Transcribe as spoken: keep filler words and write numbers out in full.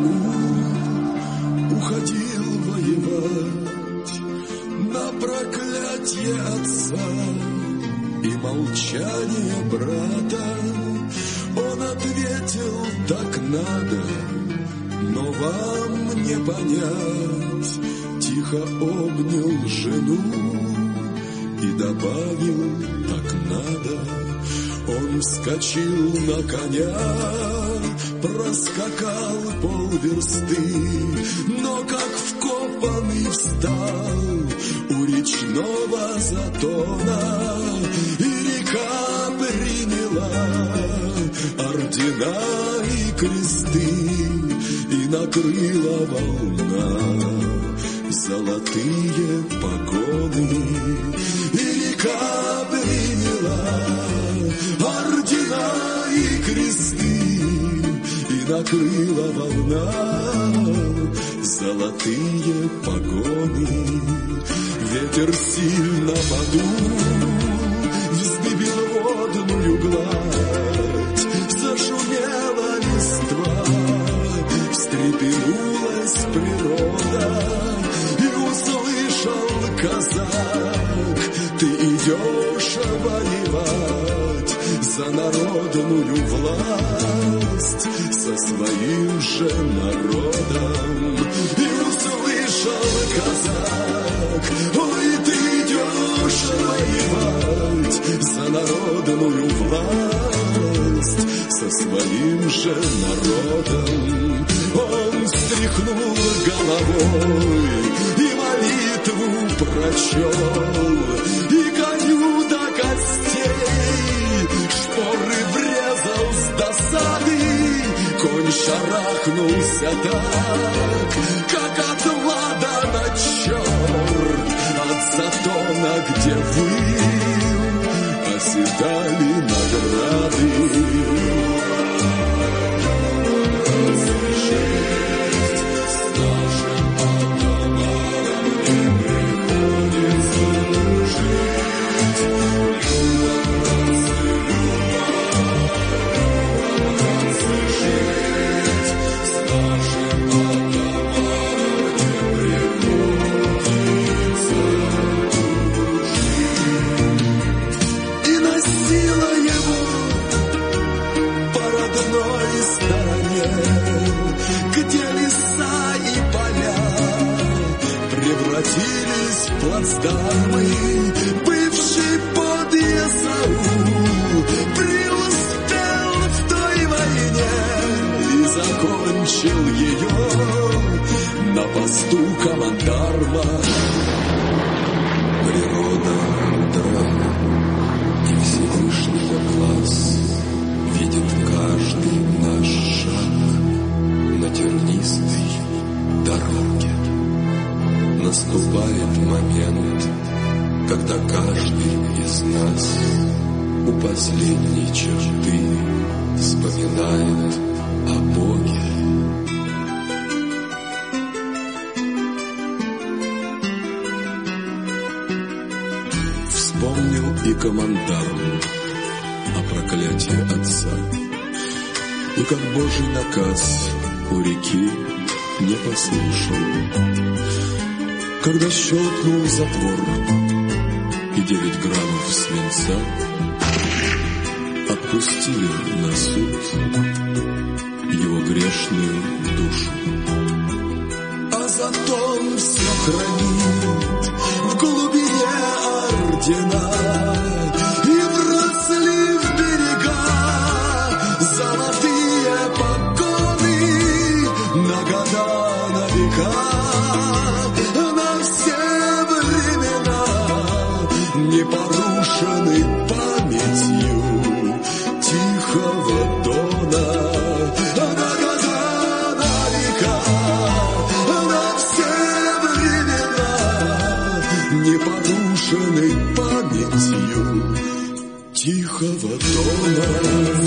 войну, уходил воевать на проклятие отца и молчание брата. Он ответил: так надо, но вам не понять. Тихо обнял жену и добавил: так надо. Он вскочил на коня, проскакал полверсты, но как вкопанный встал у речного затона, и река приняла ордена и кресты, и накрыла волна золотые погоны, и река приняла ордена и кресты, и накрыла волна золотые погоны. Ветер сильно подул, вздыбил водную гладь, зашумела листва, встрепенулась природа, и услышал казак: ты идешь воевать за народную власть со своим же народом. И услышал казак: ой, ты идешь воевать за народную власть со своим же народом. Он встряхнул головой и молитву прочел, и коню до костей шпоры врезал с досады. Конь шарахнулся так, как от ладана черт, от затона, где выл, оседали награды. Превратились в плацдармы, бывший подъезд Саул преуспел в той войне и закончил ее на посту командарма. Природа мудра, и Всевышнего глаз видит каждый наш шаг на тернистой дороге. Наступает момент, когда каждый из нас у последней черты вспоминает о Боге. Вспомнил и командарм о проклятии отца, и как Божий наказ у реки не послушал. Когда щелкнул затвор и девять граммов свинца отпустили на суд его грешную душу. А затон все хранит в глубине ордена, и вросли в берега золотые погоны на года, на века. Непорушенной памятью тихого дона, на года, на века, на все времена, непорушенной памятью тихого дона.